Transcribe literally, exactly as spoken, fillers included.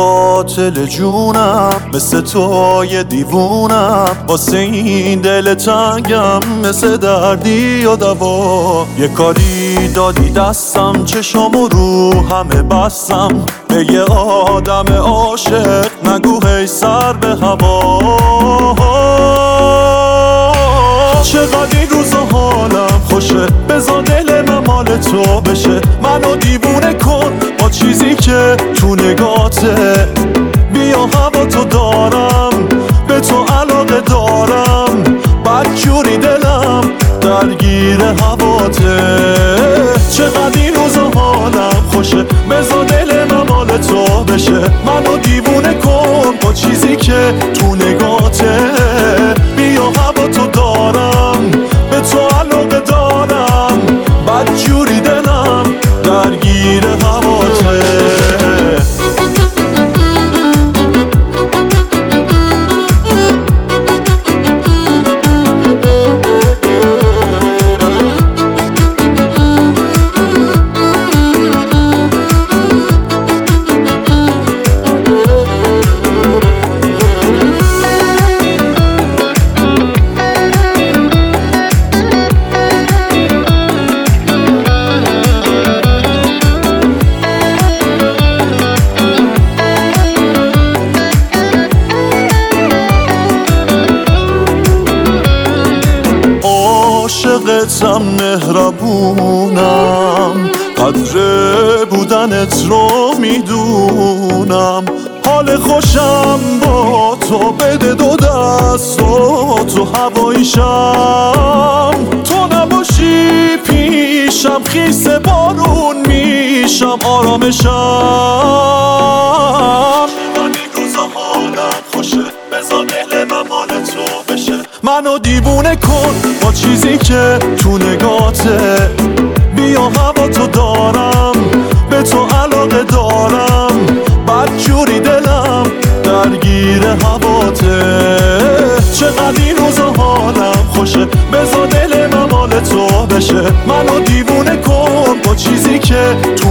قاتل جونم، مثل تو یه دیوونم، واسه این دل تنگم مثل دردی و دوا. یه کاری دادی دستم، چشامو رو همه بستم، به یه آدم عاشق نگو هی سر به هوا. چقدر این روزا حالم خوشه، بذار دل من مال تو بشه. منو دیوونه کن با چیزی که تو نگاته، بیا هوا تو دارم، به تو علاقه دارم، بدجوری دلم درگیر هواته. چقدر این روزا حالم خوشه، بذار دل من مال تو بشه. منو دیوونه کن با چیزی که تو نگاته، بیا هوا تو دارم، به تو علاقه دارم، بدجوری دلم درگیر هواته. عاشقتم، مهربونم، قدر بودنت رو میدونم، حال خوشم با تو بده دو دست و تو هواییشم. تو نباشی پیشم خیس بارون میشم، آرامشم. من این روزا حالم خوشه، بذار دل من مال تو بشه. منو دیوونه کن با چیزی که تو نگاته، بیا هوا تو دارم، به تو علاقه دارم، بدجوری دلم درگیر هواته. چقدر این روزا حالم خوشه، بذار دل من مال تو بشه. منو دیوونه کن با چیزی که تو